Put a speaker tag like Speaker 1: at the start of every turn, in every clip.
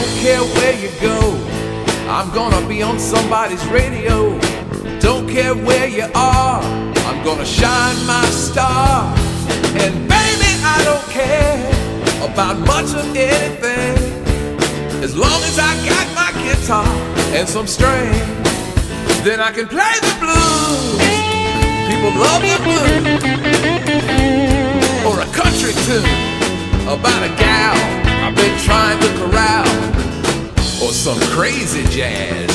Speaker 1: don't care where you go, I'm gonna be on somebody's radio. Don't care where you are, I'm gonna shine my star. And baby, I don't care about much of anything, as long as I got my guitar and some strings, then I can play the blues. People love the blues. Or a country tune about a gal I've been trying to corral, or some crazy jazz,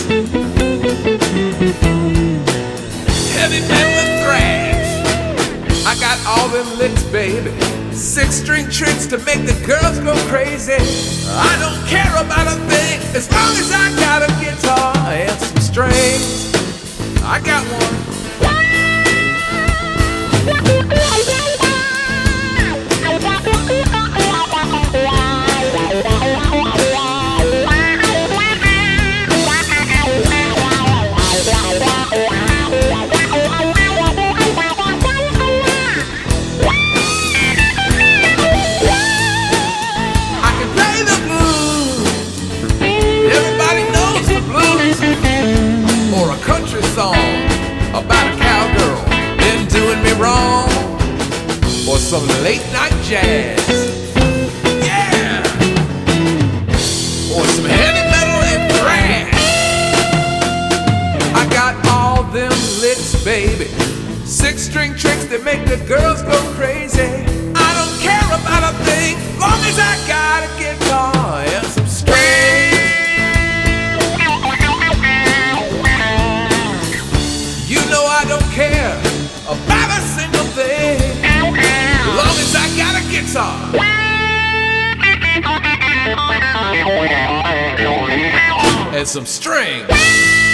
Speaker 1: heavy metal and thrash. I got all them licks, baby, 6-string tricks to make the girls go crazy. I don't care about a thing, as long as I got a guitar and some strings. I got one. About a cowgirl been doing me wrong, or some late night jazz, yeah, or some heavy metal and thrash. I got all them licks, baby, 6-string tricks that make the girls go crazy. I don't care about a thing, long as I got a guitar and some strings. I don't care about a single thing, as long as I got a guitar and some strings.